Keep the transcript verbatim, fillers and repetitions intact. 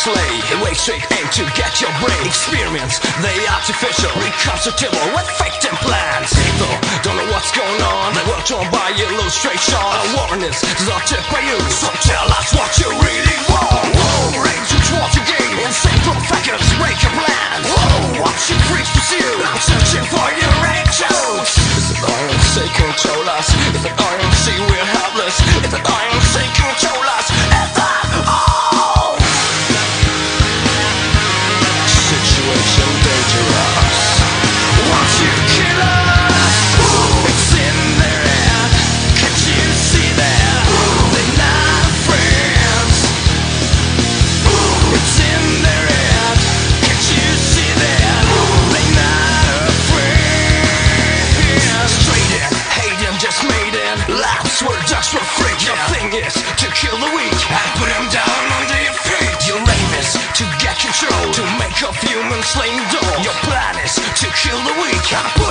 slay. Way trick aim to get your brain. Experience the artificial, reconstructible with faked implants. People don't know what's going on. The world torn by illustration. A warning is distorted by you. So tell us what you really want. Whoa, rage is what you gain. Insane professors break your plans. Whoa, what you freaks pursue. I'm searching for your angels. Is it iron say control us? Is it iron see we're helpless? Is it iron say control us? Is that all? Situation dangerous. Won't you kill us? It's in their air. Can't you see that? They're not friends. It's in their head. Can't you see that? They're not friends. Straight in, hate him, just made in. Laughs were just for freak. Your thing is to kill the weak and put him down under your feet. Your aim is to get control, to make of human slaying door. Your plan is to kill the weak and